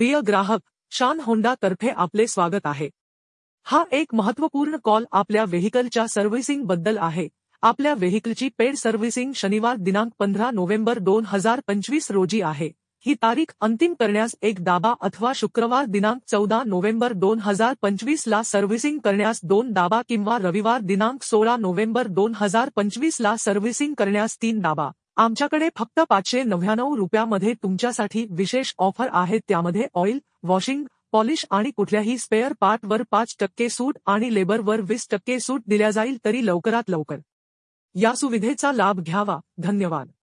प्रिय ग्राहक, शान होंडा तर्फे आपले स्वागत आहे। हा एक महत्त्वपूर्ण कॉल आपल्या व्हेइकलच्या सर्व्हिसिंग बद्दल आहे। आपल्या व्हेइकलची पेड सर्व्हिसिंग शनिवार दिनांक 15 नोव्हेंबर 2025 रोजी आहे। ही तारीख अंतिम करण्यास एक दाबा अथवा शुक्रवार दिनांक 14 नोव्हेंबर 2025 ला सर्व्हिसिंग करण्यास 2 दाबा किंवा रविवार दिनांक 16 नोव्हेंबर 2025 ला सर्व्हिसिंग करण्यास 3 दाबा। आमच्याकडे फक्त 599 रुपयामध्ये तुमच्यासाठी विशेष ऑफर आहे। त्यामध्ये ऑइल, वॉशिंग, पॉलिश आणि कुठल्याही स्पेअर पार्टवर 5% सूट आणि लेबरवर 20% सूट दिल्या जाईल। तरी लवकरात लवकर या सुविधेचा लाभ घ्यावा। धन्यवाद।